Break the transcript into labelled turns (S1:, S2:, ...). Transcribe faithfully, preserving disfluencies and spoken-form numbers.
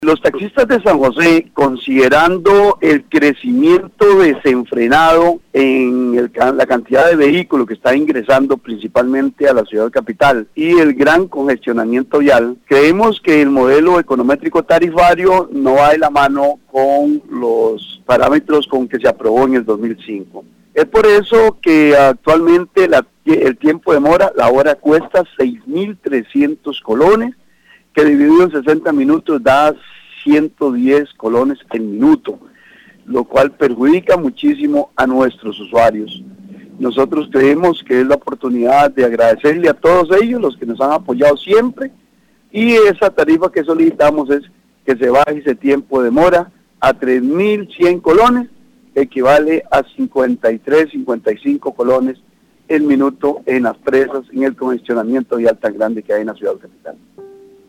S1: Los taxistas de San José, considerando el crecimiento desenfrenado en el, la cantidad de vehículos que está ingresando principalmente a la ciudad capital y el gran congestionamiento vial, creemos que el modelo econométrico tarifario no va de la mano con los parámetros con que se aprobó en el dos mil cinco. Es por eso que actualmente la, el tiempo de mora, la hora cuesta seis mil trescientos colones, que dividido en sesenta minutos da ciento diez colones el minuto, lo cual perjudica muchísimo a nuestros usuarios. Nosotros creemos que es la oportunidad de agradecerle a todos ellos, los que nos han apoyado siempre, y esa tarifa que solicitamos es que se baje ese tiempo de mora a tres mil cien colones, equivale a cincuenta y tres, cincuenta y cinco colones el minuto en las presas, en el congestionamiento vial tan grande que hay en la ciudad capital.